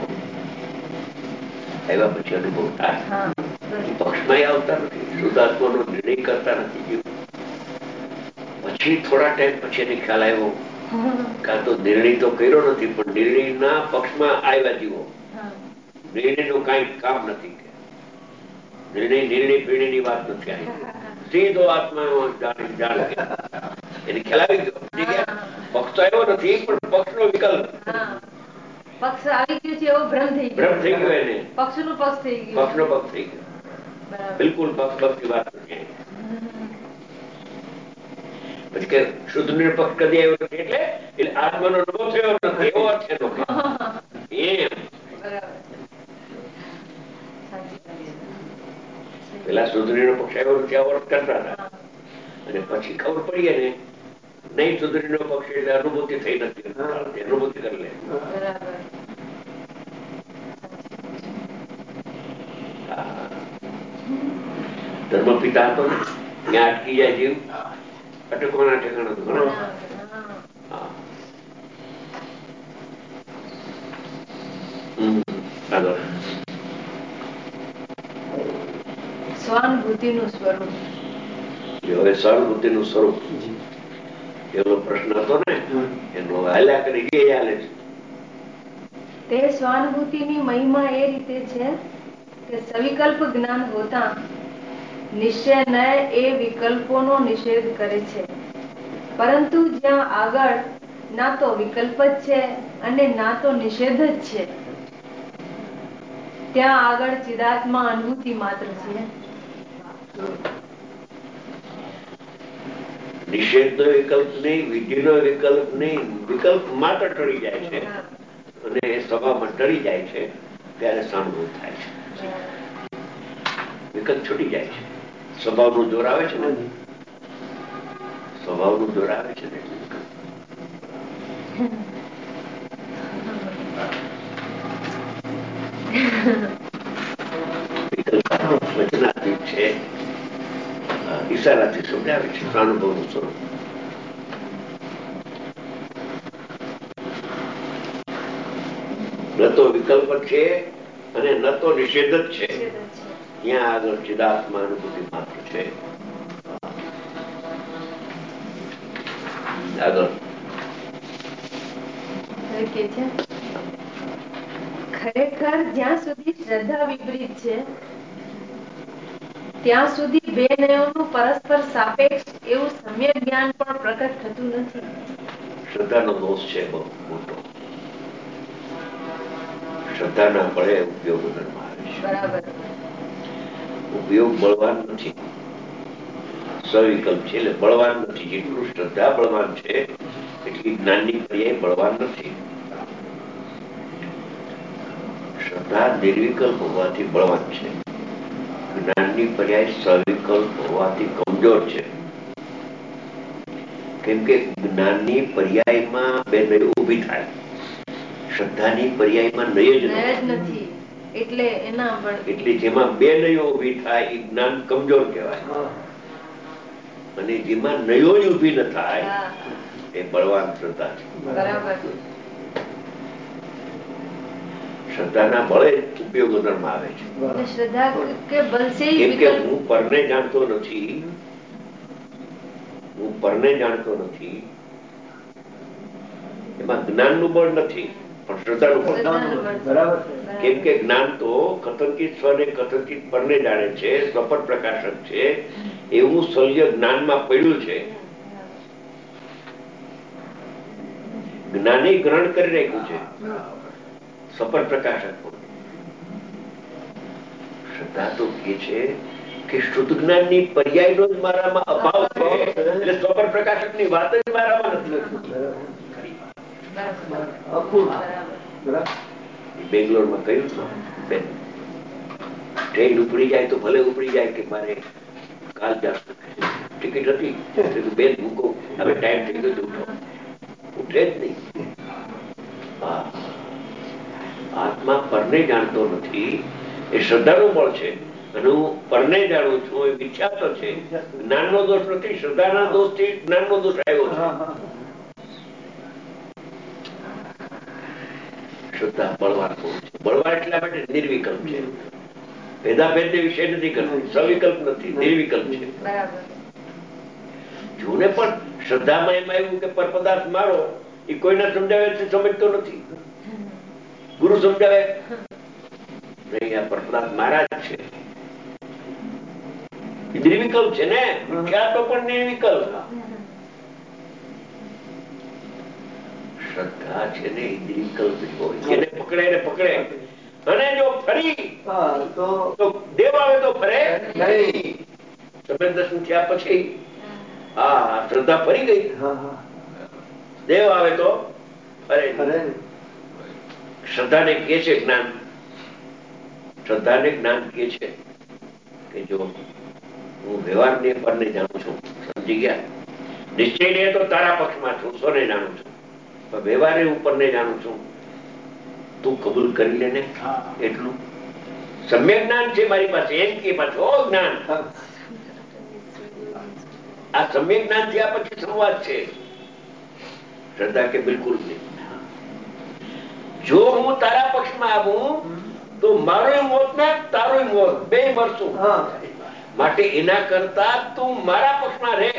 આવ્યા પછી અનુભવ થાય. પક્ષમાં આવતા નથી, શુદ્ધાત્માનો નિર્ણય કરતા નથી. પછી થોડા ટાઈમ પછી એને ખ્યાલ આવ્યો કાં તો નિર્ણય તો કર્યો નથી પણ નિર્ણયના પક્ષમાં આવ્યા જીવો. નિર્ણયનું કાંઈ કામ નથી. નિર્ણય નિર્ણય પીણીની વાત નથી આવી. સીધો આત્મા જાણ જાણ એને ખ્યાલ આવી ગયો. પક્ષ તો આવ્યો નથી પણ પક્ષનો વિકલ્પ પક્ષ આવી ગયો છે એવો ભ્રમ થઈ ગયો. ભ્રમ થઈ ગયો એને. પક્ષનો પક્ષ થઈ ગયો. પક્ષનો પક્ષ થઈ ગયો. બિલકુલ પક્ષ પક્ષની વાત નથી. પછી કે શુદ્ધ નિરપક્ષ કદી આવ્યો નથી એટલે એટલે આત્માનો અનુભવ થયો નથી એવો અર્થ એનો. એમ પેલા શુદ્ધ નિરપક્ષ આવ્યો નથી આવો અર્થ કરતા હતા અને પછી ખબર પડી ને નહીં શુદ્ધ નિરપક્ષ એટલે અનુભૂતિ થઈ નથી. અનુભૂતિ કરી લે. ધર્મ પિતા હતો ને ત્યાં અટકી જાય જીવ અટકવાના ઠેકાણા તો ઘણા. સ્વાનુભૂતિનું સ્વરૂપ. હવે સહાનુભૂતિનું સ્વરૂપ એનો પ્રશ્ન હતો ને એનો હાલ્યા કરી એ હાલે છે. તે સ્વાનુભૂતિની મહિમા એ રીતે છે કે સવિકલ્પ જ્ઞાન હોતા નિશ્ચય ન્યાય એ વિકલ્પોનો નિષેધ કરે છે. પરંતુ જ્યાં આગળ ના તો વિકલ્પ જ છે અને ના તો નિષેધ જ છે ત્યાં આગળ ચિદાત્મા અનુભૂતિ માત્ર છે. નિષેધનો વિકલ્પ નહીં, વિધિનો વિકલ્પ નહીં, વિકલ્પ માત્ર ટળી જાય છે અને એ સભામાં ટળી જાય છે ત્યારે સાનુભૂત થાય છે. વિકલ્પ છૂટી જાય છે. સ્વભાવનું જોર આવે છે ને સ્વભાવનું જોર આવે છે ને વચનાતીત છે, ઈશારાથી સમજાવે છે સ્વાનુભવનું સ્વરૂપ. ન તો વિકલ્પ છે અને ન તો નિષેધ જ છે. ત્યાં આગળ ચિદાત્મા અનુભૂતિ માત્ર છે. આગળ ખરેખર જ્યાં સુધી શ્રદ્ધા વિપરીત છે ત્યાં સુધી બે નયોનું પરસ્પર સાપેક્ષ એવું સમ્યક જ્ઞાન પણ પ્રકટ થતું નથી. શ્રદ્ધાનો દોષ છે બહુ મોટો. શ્રદ્ધાના બળે ઉપયોગ કરવામાં આવે છે. બરાબર. ઉપયોગ બળવાન નથી, સવિકલ્પ છે એટલે બળવાન નથી. જેટલું શ્રદ્ધા બળવાન છે એટલી જ્ઞાનની પર્યાય બળવાન નથી. શ્રદ્ધા નિર્વિકલ્પ હોવાથી બળવાન છે. જ્ઞાનની પર્યાય સવિકલ્પ હોવાથી કમજોર છે. કેમ કે જ્ઞાનની પર્યાયમાં બે નયો ઉભી થાય, શ્રદ્ધાની પર્યાયમાં નય જ નથી. એટલે એના એટલે જેમાં બે નયો ઉભી થાય એ જ્ઞાન કમજોર કહેવાય અને જેમાં નયો જ ઉભી ન થાય એ બળવાન શ્રદ્ધા છે. બરાબર. શ્રદ્ધાના બળે ઉપયોગ કરવામાં આવે છે. કેમ કે હું પરને જાણતો નથી, હું પરને જાણતો નથી એમાં જ્ઞાનનું બળ નથી પણ શ્રદ્ધાનું બળ. બરાબર. કેમ કે જ્ઞાન તો કથનચિત સ્વને કથનચિત પરને જાણે છે, સ્વપર પ્રકાશક છે એવું સૌલ્ય જ્ઞાનમાં પડ્યું છે. જ્ઞાની ગ્રહણ કરી રાખ્યું છે સફર પ્રકાશક. શ્રદ્ધા તો કે છે કે શુદ્ધ જ્ઞાનની પર્યાયનો જ મારામાં અભાવ છે એટલે સફર પ્રકાશકની વાત જ મારામાં નથી. બેંગ્લોરમાં કહ્યું બેન ટ્રેન ઉપડી જાય તો ભલે ઉપડી જાય કે મારે કાલ જાશું, ટિકિટ હતી બેન મૂકો હવે ટાઈમ થઈ ગયો ઉઠો, ઉઠે જ નહીં. આત્મા પરને જાણતો નથી એ શ્રદ્ધાનું બળ છે અને હું પરને જાણું છું એ મિથ્યાત્વ છે. જ્ઞાનનો દોષ નથી, શ્રદ્ધાના દોષથી જ્ઞાનનો દોષ આવ્યો છે. શ્રદ્ધા બળવાન છે. બળવાન એટલા માટે નિર્વિકલ્પ છે. ભેદાભેદ વિષય નથી કરતો, સવિકલ્પ નથી, નિર્વિકલ્પ છે. જોને પણ શ્રદ્ધામાં એમાં એવું કે પર પદાર્થ મારો એ કોઈને સમજાવે સમજતો નથી. ગુરુ સમજાવે નહીં, આ પર પદાર્થ મારા જ છે. નિર્વિકલ્પ છે ને, ખ્યાતો પણ નિર્વિકલ્પ. શ્રદ્ધા છે ને એ નિર્વિકલ્પ હોય, એને પકડે ને પકડે. અને જો ફરી તો દેવ આવે તો ફરે નહીં. તમે દર્શન થયા પછી હા શ્રદ્ધા ફરી ગઈ, દેવ આવે તો ફરે નહીં. શ્રદ્ધાને કે છે જ્ઞાન, શ્રદ્ધાને જ્ઞાન કે છે કે જો હું વ્યવહારને પરને જાણું છું, સમજી ગયા? નિશ્ચયને તો તારા પક્ષમાં છું, સોને જાણું છું, પણ વ્યવહારે ઉપરને જાણું છું. તું કબૂલ કરી લે ને એટલું. સમ્યક જ્ઞાન છે મારી પાસે, એમ કે પાછું ઓ જ્ઞાન. આ સમ્યક જ્ઞાન થયા પછી સંવાદ છે. શ્રદ્ધા કે બિલકુલ નહીં. જો હું તારા પક્ષમાં આવું તો મારો મોત ને તારો મોત બે મરશું. માટે એના કરતા તું મારા પક્ષમાં રહે.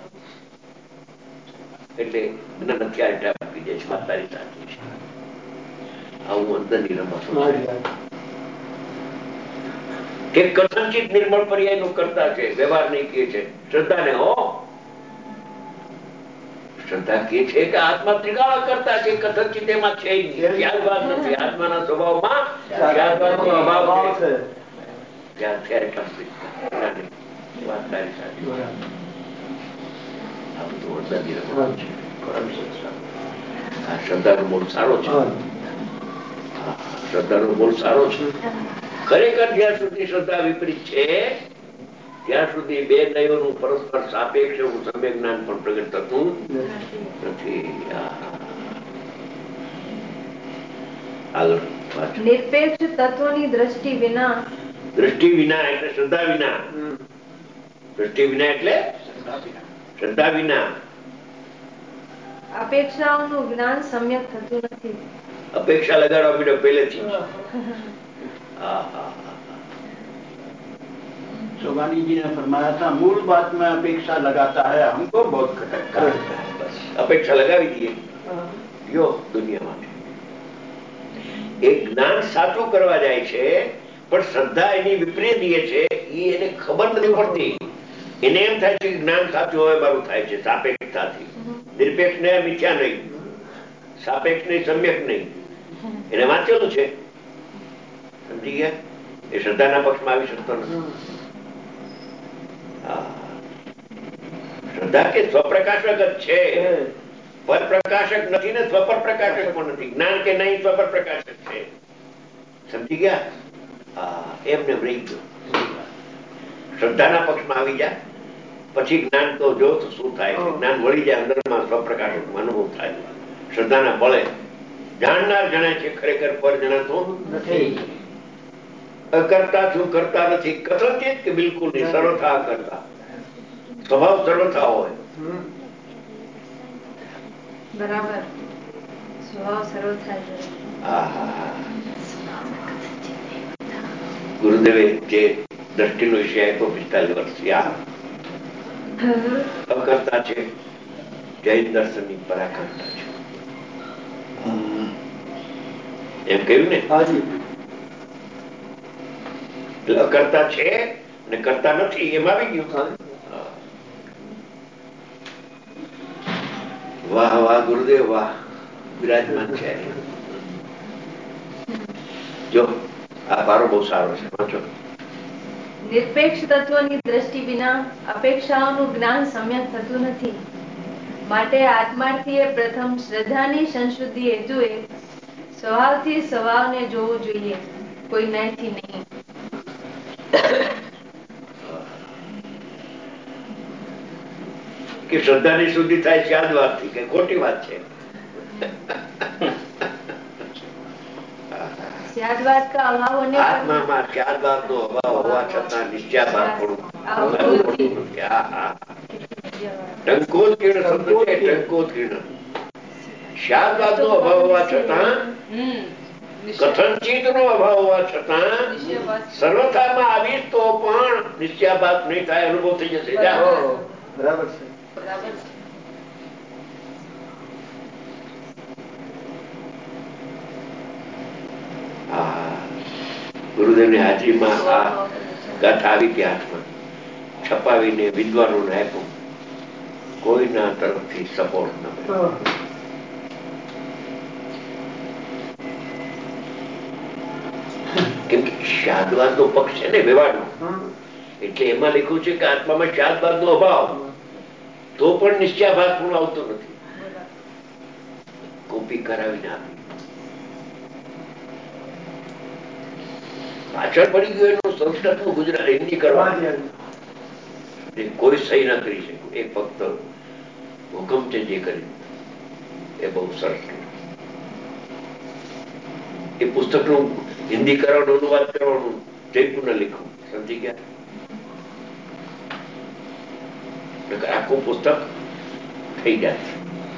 એટલે જ્ઞાન અત્યારે આપી દે છે, તારી સાચી છે. આવું અંદરની રમત કે કથનચિત નિર્મળ પર્યાય નું કરતા છે, વ્યવહાર નહીં કે છે. શ્રદ્ધા ને હો શ્રદ્ધા કે છે કે આત્મા ત્રિકાળ કરતા છે, કથનચિત એમાં છે નહીં. ત્યારબાદ નથી, આત્માના સ્વભાવમાં ત્યારબાદનો અભાવ છે. ત્યાં ત્યારે વાત તારી સાચી. આ બધું અંદરની રમત છે. આ શ્રદ્ધાનો મૂળ સારો છે. શ્રદ્ધાનો મૂળ સારો છે. ખરેખર જ્યાં સુધી શ્રદ્ધા વિપરીત છે ત્યાં સુધી બે નયોનું પરસ્પર સાપેક્ષ એવું સમ્યક જ્ઞાન પણ પ્રગટ થતું નથી. આગળ નિરપેક્ષ તત્વની દ્રષ્ટિ વિના, દ્રષ્ટિ વિના એટલે શ્રદ્ધા વિના, દ્રષ્ટિ વિના એટલે શ્રદ્ધા વિના અપેક્ષાઓનું જ્ઞાન સમ્યક થતું નથી. અપેક્ષા લગાડવા મીડો પહેલેથી. सोगानी जी ने फरमाया था मूल बात में अपेक्षा लगाता है, हमको बहुत खटकता है. बस अपेक्षा लगावी दीए यो દુનિયામાં. એક જ્ઞાન સાચું કરવા જાય છે પણ શ્રદ્ધા એની વિપરીત દે છે. એ એને ખબર નથી પડતી. એને એમ થાય છે કે જ્ઞાન સાચું હવે મારું થાય છે સાપેક્ષતાથી. નિરપેક્ષ ને મિથ્યા નહીં, સાપેક્ષ નહીં, સમ્યક નહીં. એને વાંચેલું છે, સમજી ગયા? એ શ્રદ્ધાના પક્ષમાં આવી શકતો નથી. શ્રદ્ધા કે સ્વપ્રકાશક જ છે, પર પ્રકાશક નથી ને સ્વપર પ્રકાશક પણ નથી. જ્ઞાન કે નહીં સ્વપર પ્રકાશક છે. સમજી ગયા? હા, એમને રહી ગયો. શ્રદ્ધાના પક્ષમાં આવી જાય પછી જ્ઞાન તો જો શું થાય છે. જ્ઞાન વળી જાય, અંદરમાં સ્વપ્રકાશક અનુભવ થાય. શ્રદ્ધાના બળે જાણનાર જણે છે, ખરેખર પર જણાતો નથી. અકર્તા છું, કરતા નથી. કથનચિત કે બિલકુલ નહીં, સર્વથા કરતા. સ્વભાવ સર્વથા હોય. બરાબર, સ્વભાવ સર્વથા. ગુરુદેવે જે દ્રષ્ટિનો વિષય આપ્યો પિસ્તાલીસ વર્ષથી, આ અકર્તા છે, જૈન દર્શનની પરાકાષ્ઠા છે. એમ કહ્યું ને? એટલે અકર્તા છે ને કરતા નથી, એમ આવી ગયું. વાહ વાહ ગુરુદેવ વાહ, વિરાજમાન છે. જો આ પારો બહુ સારો છે, વાંચો. નિરપેક્ષ તત્વની દ્રષ્ટિ વિના અપેક્ષાઓનું જ્ઞાન સમ્યક થતું નથી. માટે આત્માર્થીએ પ્રથમ શ્રદ્ધાની સંશુદ્ધિ હેતુએ સ્વભાવથી સ્વભાવને જોવું જોઈએ, કોઈ નયથી નહીં. કે શ્રદ્ધાની શુદ્ધિ થાય છે આ જ વાતથી, કે ખોટી વાત છે? આત્મામાં ખ્યાલવાદનો અભાવ હોવા છતાં નિશ્ચયાભાસપણું ટંકોત્કીર્ણ શબ્દ છે, ટંકોત્કીર્ણ. ખ્યાલવાદનો અભાવ હોવા છતાં કથનચિત નો અભાવ હોવા છતાં સર્વથામાં આવીશ તો પણ નિશ્ચયાભાસ નહીં થાય, અનુભવ થઈ જશે. બરાબર છે. ગુરુદેવ ની હાજરીમાં આ ગાથા આવી હતી હાથમાં, છપાવીને વિદ્વાનોને આપ્યું. કોઈના તરફથી સપોર્ટ ન મળ્યો. કેમ કે શાદવાદ નો પક્ષ છે ને વ્યવહારનો, એટલે એમાં લખ્યું છે કે આત્મામાં શાદવાદ નો અભાવ, તો પણ નિશ્ચયાભાસ પૂર્ણ આવતો નથી. કોપી કરાવીને આપી પાછળ પડી ગયું એનું સંસ્કૃત નું ગુજરાત હિન્દી કરવાનું કોઈ સહી ના કરી શક્યું. એ ફક્ત હુકમ છે જે કર્યું એ બહુ સરસ. એ પુસ્તક નું હિન્દી કરવાનું, અનુવાદ કરવાનું જયપુર લખ્યું, સમજી ગયા? આખું પુસ્તક થઈ જાય.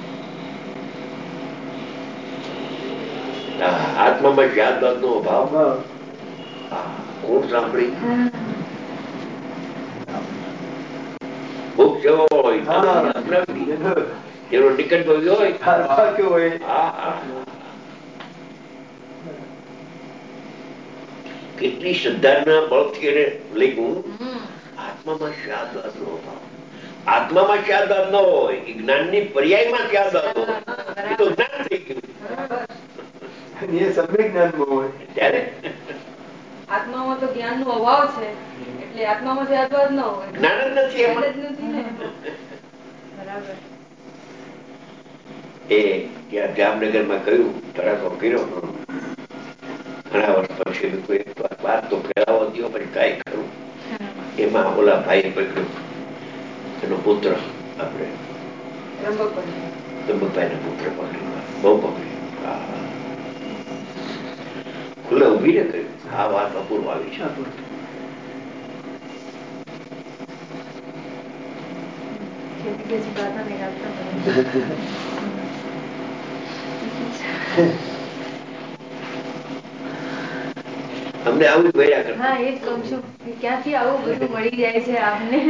આત્મામાં શાદવાદ નો અભાવ કોણ સાંભળી? ભૂખ જેવો હોય એનો નિકટ ભવ્ય હોય. કેટલી શ્રદ્ધાના બળથી એને લખ્યું. આત્મામાં શાદવાદ નો અભાવ. આત્મામાં શાદવાદ ન હોય, જ્ઞાન ની પર્યાયમાં શાદવાદ હોય, એ તો જ્ઞાન થઈ ગયું. ત્યારે આત્મામાં તો જ્ઞાન નો અભાવ છે, એટલે આત્મામાં શાદવાદ ન હોય, જ્ઞાન જ નથી. બરાબર. એ ત્યાં જામનગરમાં કહ્યું, તરાસો કર્યો ઘણા વર્ષ પછી, કોઈ વાત તો ફેલાવો દો પછી કઈ કરું. એમાં ઓલા ભાઈ પકડ્યું, એનો પુત્ર આપણે ત્રંબકભાઈ નો પુત્ર પકડ્યો, બહુ પકડ્યો. ખુલ્લે ઉભી ને કહ્યું, આ વાત અપૂર્વ આવી છે. અમને આવું ભર્યા કરે. હા, એ જ કહું છું, ક્યાંથી આવું બધું મળી જાય છે આપને.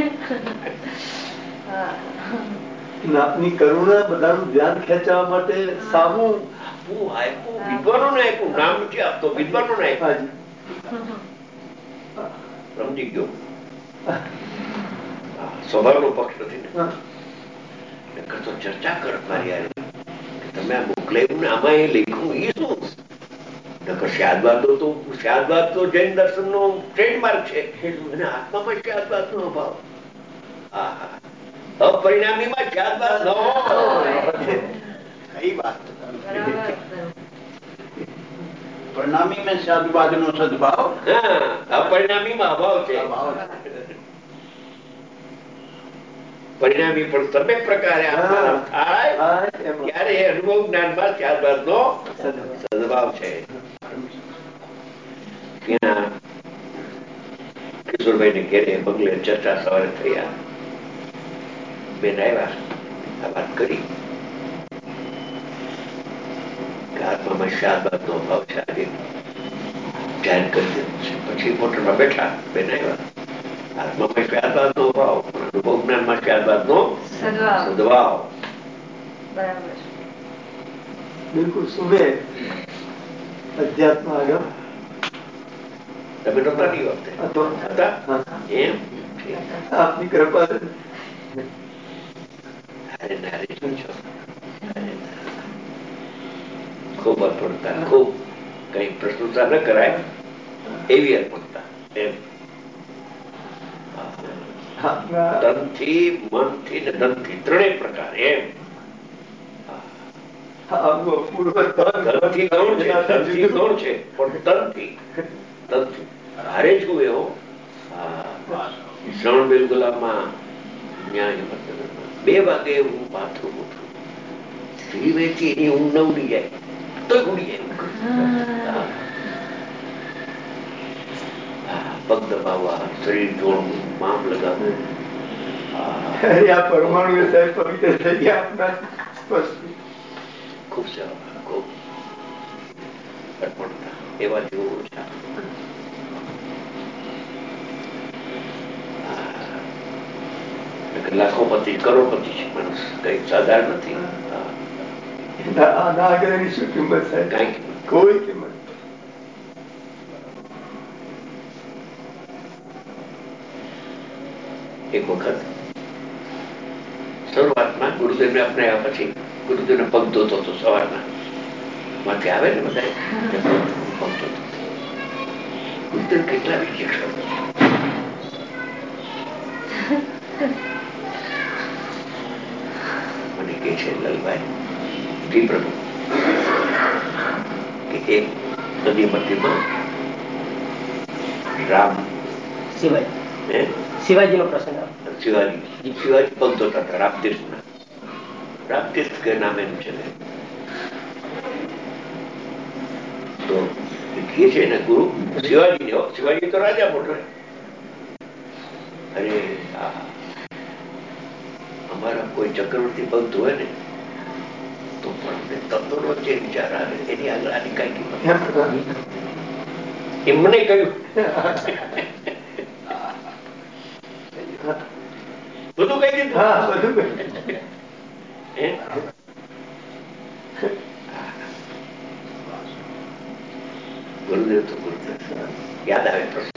આપની કરુણા બધાનું ધ્યાન ખેંચવા માટે સામું વિદ્વાનોને આપ્યું. નામ નથી આપતો, વિદ્વાનોને આપ્યું. સમજી ગયો. સ્વભાવનો પક્ષ નથી ને. તો ચર્ચા કર મારી યાર, તમે આ મોકલાયું ને આમાં એ લખ્યું એ શું? શાદવાદ તો શાદવાદ તો જૈન દર્શન નો ટ્રેડમાર્ક છે, અને આત્મામાં શાદવાદ નો અભાવ. અપરિણામીમાં શાદવાદ ન હોય. કઈ વાત? પરિણામી में शादवाद નો સદભાવ, અપરિણામીમાં અભાવ છે. પરિણામી પણ સમ્યક પ્રકારે થાય ત્યારે અનુભવ જ્ઞાનમાં શાદવાદ નો સદભાવ છે. ત્યાં કિશોરભાઈ ને ઘેરે બંગલે ચર્ચા સવારે થયા. બેન આવ્યા, આ વાત કરી આત્મામાં શાદવાદ નો અભાવ છે, આજે જાહેર કરી દેવું છે. પછી હોટલમાં બેઠા, બેન આવ્યા, આત્મામાં શાદવાદ નો અભાવ, અનુભવ જ્ઞાનમાં શાદવાદ નો સદભાવ. બરાબર. બિલકુલ સુબે અધ્યાત્મ આગળ તમે નહોતા ની વખતે હતા એમ? આપની કૃપા. અરે નારી છો, ખૂબ અર્પણતા, ખૂબ કઈ પ્રશંસા ન કરાય એવી અર્પણતા. એમ તનથી, મનથી ને ધનથી ત્રણેય પ્રકાર. એમ તનથી ગૌણ છે, તનથી ગૌણ છે, પણ તનથી તનથી હારે છું એવો. શ્રવણ બેલગુલામાં બે વાગે હું બાથરૂમ ઉઠું, સ્ત્રી વેચી એની ઊંઘ ન ઉડી જાય તો ઉડી જાય. પગ દબાવવા, શરીર જોડવું, માપ લગાવવું. આ પરમાણુ સાહેબ પવિત્ર થઈ ગયા આપના. ખૂબ સેવા, ખૂબ અર્પણતા એવા જેવો ઓછા. લાખોપતિ કરોડપતિ છે માણસ, કઈ સાધારણ નથી. શું કિંમત થાય? કઈ કોઈ કિંમત. એક વખત શરૂઆતમાં ગુરુદેવ ને અપનાવ્યા પછી ગુરુદેવ ને પગ ધોતો હતો સવારના, માંથી આવે ને બધા પગ ધોતો. ગુરુદેવ કેટલા વિચક્ષણ મને કે છે લલભાઈ, જી પ્રભુ, કે એક નદી મધ્યમાં રામ શિવાજી શિવાજી નો પ્રસંગ, શિવાજી શિવાજી પગ ધોતા હતા રામતીર્થ ના, રામતીર્થ કે નામ એનું છે ને, તો કહે છે ને ગુરુ શિવાજી ને, શિવાજી તો રાજા મોટો, અરે અમારા કોઈ ચક્રવર્તી પગ ધોવે ને તો પણ તત્વનો જે વિચાર આવે એની આગળ આની કઈ કિંમત. એ મને કહ્યું બધું કઈ દીધું. હા બધું ગુરુદેવ તો ગુરુદેવ. યાદ આવે પ્રશ્ન,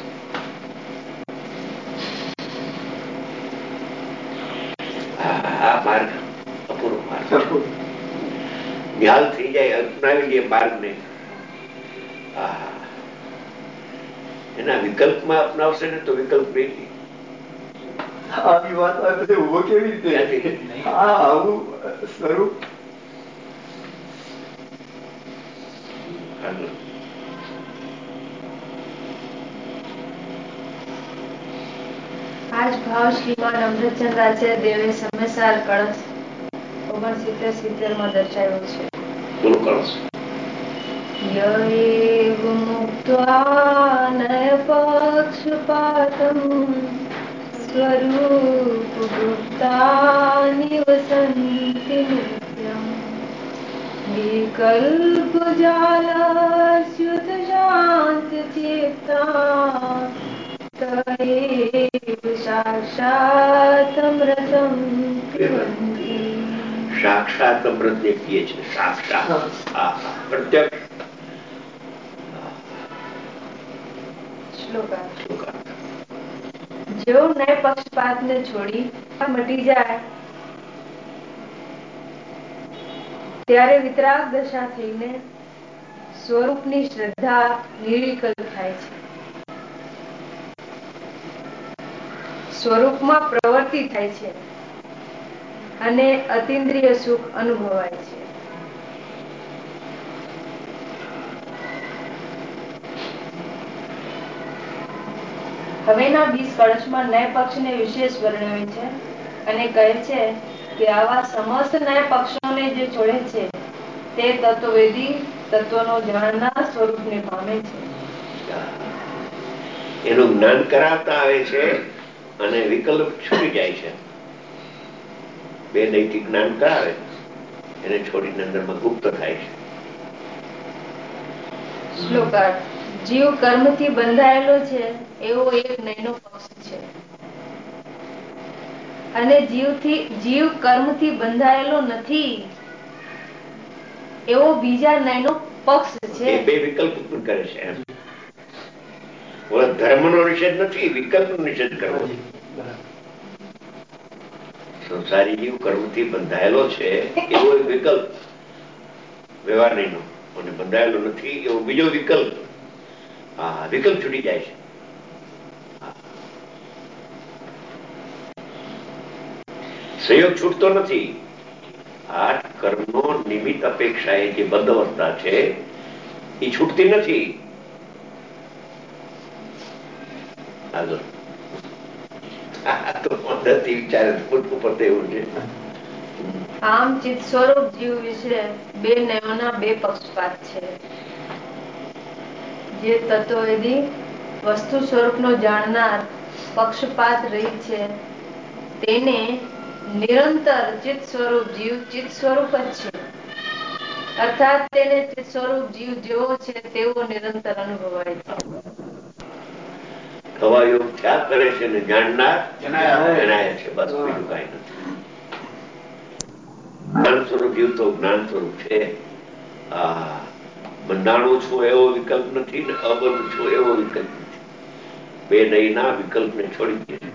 આ માર્ગ અપૂર્વ માર્ગ, ખ્યાલ થઈ જાય, અપનાવી દે માર્ગ ને, એના વિકલ્પમાં અપનાવશે ને તો વિકલ્પ નહીં. આવી વાત બધે ઉભો કેવી રીતે? હા આવું સ્વરૂપ. આજ ભાવ શ્રીમાન અમૃતચંદ્ર આચાર્ય દેવે સમયસાર કળશ ઓગણસિત્તેર સિત્તેર માં દર્શાવ્યો છે. બોલો કળશ. યૈવ મુક્ત્વા નય પક્ષપાતં સ્વરૂપ ગુપ્તા નિવસન્તિ નિત્યં વિકલ્પ જાલસ્યુત શાંત ચેતા તયેવ સાક્ષાત અમૃતં પિબંતિ. સાક્ષાત અમૃત ને પીએ છે. સાક્ષાત પ્રત્યક્ષ. જેઓ ન્યાય પક્ષપાત ને છોડી મટી જાય ત્યારે વિતરાગ દશા થઈને સ્વરૂપની શ્રદ્ધા નિર્વિકલ્પ થાય છે, સ્વરૂપમાં પ્રવૃત્તિ થાય છે અને અતિન્દ્રિય સુખ અનુભવાય છે. હવેના બીસ કળશમાં ન્યાય પક્ષને વિશેષ વર્ણવે છે અને કહે છે કે આવા સમસ્ત ન્યાય પક્ષોને જે છોડે છે તે તત્વવેદી તત્વનો જાણનાર સ્વરૂપને પામે છે. એનું જ્ઞાન કરાવતા આવે છે અને વિકલ્પ છૂટી જાય છે. બે નૈતિક જ્ઞાન કરાવે એને છોડીને અંદરમાં ગુપ્ત થાય છે. શ્લોકાર્થ. જીવ કર્મથી બંધાયેલો છે એવો એક નયનો પક્ષ છે અને જીવથી જીવ કર્મથી બંધાયેલો નથી એવો બીજા નયનો પક્ષ છે. એ બે વિકલ્પ ઉત્પન્ન કરે છે એમ. ધર્મનો નિષેધ નથી, વિકલ્પનો નિષેધ કરવો. સંસારી જીવ કર્મથી બંધાયેલો છે એવો વિકલ્પ વ્યવહાર નહીં, અને બંધાયેલો નથી એવો બીજો વિકલ્પ. હા, વિકલ્પ છૂટી જાય છે. સંયોગ છૂટતો નથી. આ કર્મનો નિમિત્ત અપેક્ષાએ જે બંધવસ્તા છે એ છૂટતી નથી. આગળ વિચારે ઉપર એવું છે. આમ ચિત્ત સ્વરૂપ જીવ વિશે બે નયોના બે પક્ષપાત છે. જે તત્વવેદી વસ્તુ સ્વરૂપનો જાણનાર પક્ષપાત રહી છે તેને નિરંતર ચિત્ત સ્વરૂપ જીવ ચિત્ત સ્વરૂપ જ છે અર્થાત તેને સ્વરૂપ જીવ જેવો છે તેવો નિરંતર અનુભવાય છે. થવા યોગ થયા કરે છે ને જાણનાર જણાય છે. બસ બીજું કઈ નથી. જ્ઞાન સ્વરૂપ જીવ તો જ્ઞાન સ્વરૂપ છે. આ બંધાણું છું એવો વિકલ્પ નથી ને અબંધ છું એવો વિકલ્પ નથી. બે નહીં ના વિકલ્પ ને છોડી દે.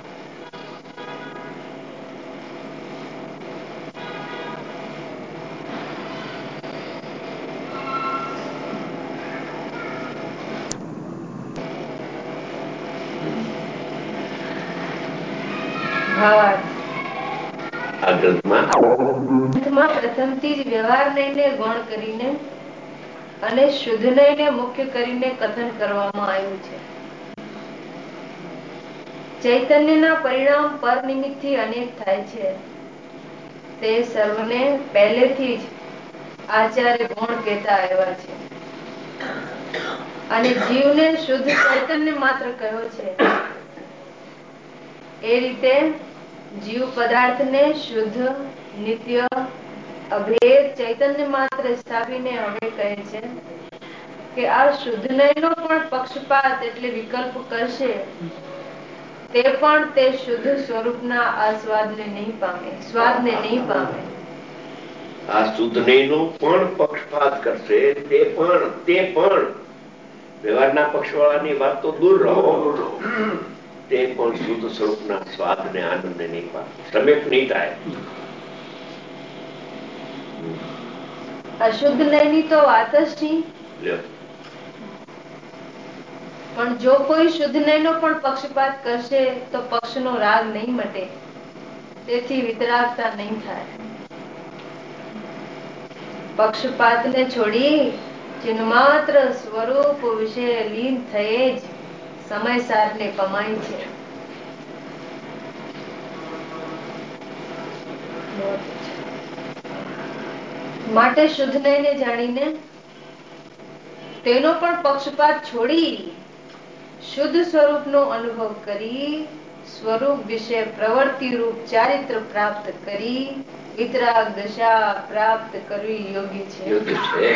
પ્રથમથી જ વ્યવહાર નયને ગૌણ કરીને અને શુદ્ધ નયને મુખ્ય કરીને કથન કરવામાં આવ્યું છે. ચૈતન્યના પરિણામ પર નિમિત્તથી અનેક થાય છે. તે સર્વને પહેલેથી જ આચાર્ય ગૌણ કહેતા આવ્યા છે અને જીવને શુદ્ધ ચૈતન્ય માત્ર કહ્યો છે. એ રીતે જીવ પદાર્થને શુદ્ધ, નિત્ય, અભેદ ચૈતન્ય માત્ર સ્થાપીને હવે કહે છે કે આ શુદ્ધ નયનો પણ પક્ષપાત એટલે વિકલ્પ કરશે તે પણ તે શુદ્ધ સ્વરૂપના આસ્વાદને નહીં પામે, સ્વાદને નહીં પામે. આ શુદ્ધ નયનો પણ પક્ષપાત કરશે તે પણ તે પણ વ્યવહારના પક્ષવાળાની વાત તો દૂર રહો, તે પણ શુદ્ધ સ્વરૂપના સ્વાદને આનંદને નહીં પામે, સમેત નહીં થાય. અશુદ્ધ નયની તો વાત જ નહીં. પણ જો કોઈ શુદ્ધ નયનો પણ પક્ષપાત કરશે તો પક્ષનો રાગ નહીં મટે, તેથી વિતરાગતા નહીં થાય. પક્ષપાતને છોડી ચિન્માત્ર સ્વરૂપ વિશે લીન થયે જ સમય સારને કમાય છે. માટે શુદ્ધ નયને જાણીને તેનો પણ પક્ષપાત છોડી શુદ્ધ સ્વરૂપનો અનુભવ કરી સ્વરૂપ વિશે પ્રવૃત્તિ રૂપ ચારિત્ર પ્રાપ્ત કરી વિતરાગ દશા પ્રાપ્ત કરવી યોગ્ય છે. યોગ્ય છે.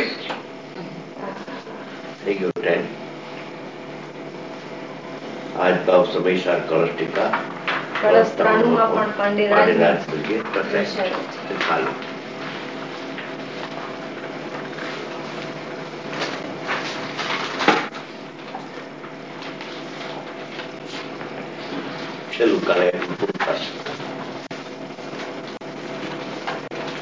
થઈ ગયો ટાઈમ. આજ ભાવ સમયસાર કળશ ટીકા કળશ ત્રાણુમાં પણ પાંડેરાજ ચાલો. છેલ્લું કાલે